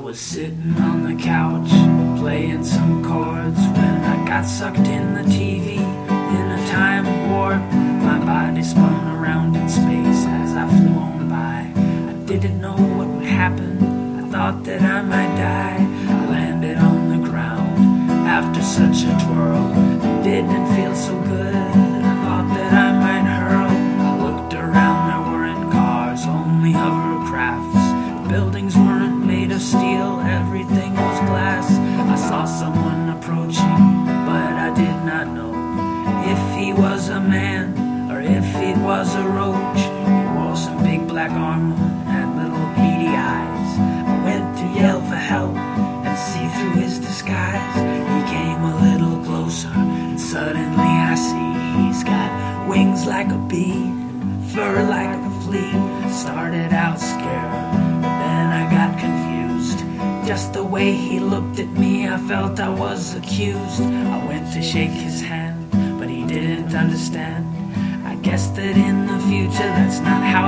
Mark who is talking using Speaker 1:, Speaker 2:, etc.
Speaker 1: was sitting on the couch, playing some chords, when I got sucked in the TV, in a time warp. My body spun around in space as I flew on by. I didn't know what would happen, I thought that I might die. I landed on the ground after such a twirl. It didn't feel so good, I thought that I might hurl. I looked around, there weren't cars, only hovercrafts. Buildings weren't made of steel, everything was glass. I saw someone approaching, but I did not know if he was a man or if he was a roach. He wore some big black armor and had little beady eyes. I went to yell for help and see through his disguise. He came a little closer and suddenly I see he's got wings like a bee and fur like a flea. I started out scared, then I got confused. Just the way he looked at me, I felt I was accused. I went to shake his hand, but he didn't understand. I guess that in the future that's not how